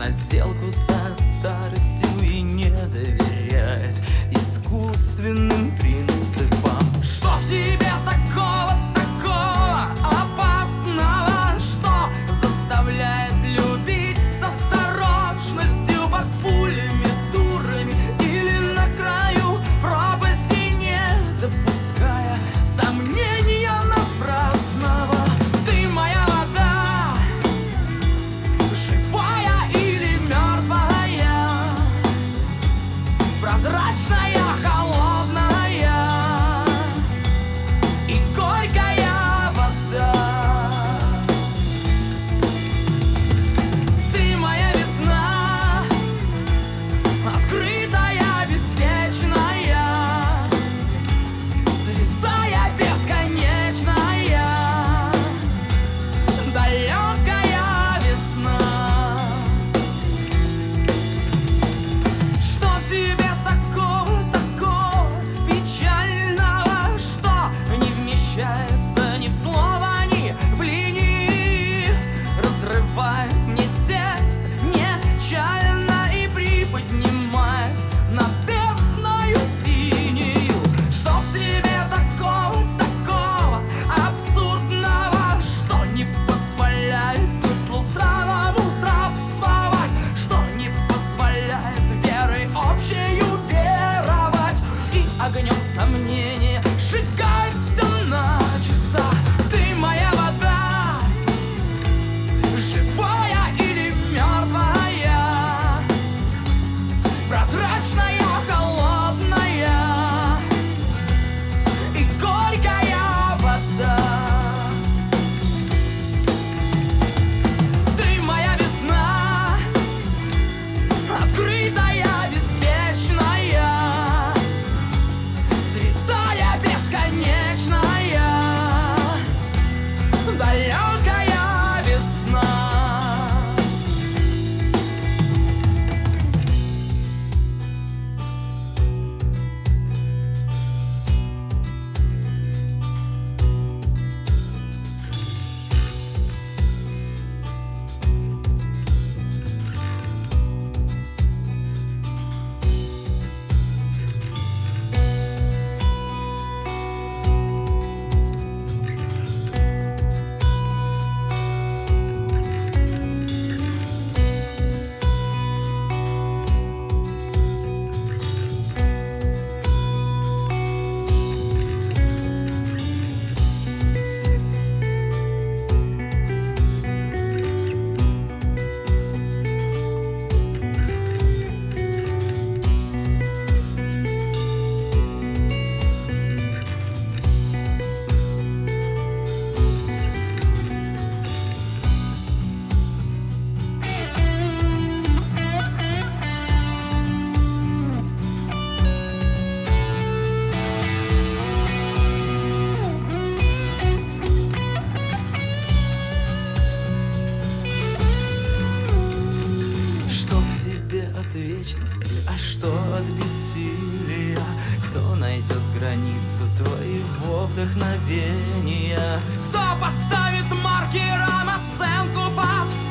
на сделку со старостью и не доверяет искусственным принципам. Что в тебе такого опасного, что заставляет любить с осторожностью под пулями, дурами или на краю пропасти, не допуская сомнения напрасного? Ты моя вода, живая или мертвая, прозрачная, холодная и горькая вода. Ты моя весна, открытая, беспечная, святая, бесконечная, далекая весна. Что в тебе такого печального, что не вмещается ни в слово, ни в линии, разрывает мне сердце нечаянно и приподнимает над бездною синюю? Что в тебе такого абсурдного, что не позволяет смыслу здравому здравствовать, что не позволяет верой общею веровать и огнем сомнения сжигает все начисто? Ты моя вода, живая или мертвая, прозрачная, холодная и горькая вода. Ты моя весна, открытая, беспечная, святая, бесконечная, далекая весна. От вечности, а что от бессилия? Кто найдет границу твоего вдохновения? Кто поставит маркером оценку под